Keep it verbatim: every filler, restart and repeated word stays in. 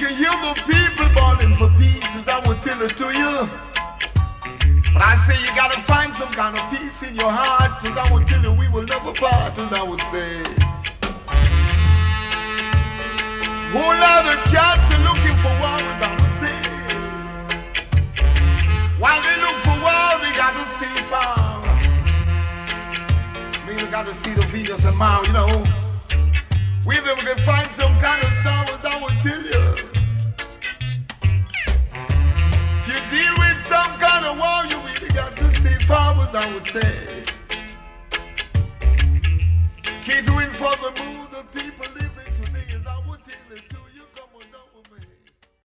can hear the people bawling for pieces, I will tell it to you. But I say you gotta find some kind of peace in your heart, cause I will tell you we will never part, as I would say. Whole lot of cats are looking for war, as I would say. While they look for war, they gotta stay far. I mean, they gotta stay to Venus and Mars, you know. We them can find some kind of Star Wars, I will tell you. If you deal with some kind of war, you really got to stay far, as I would say.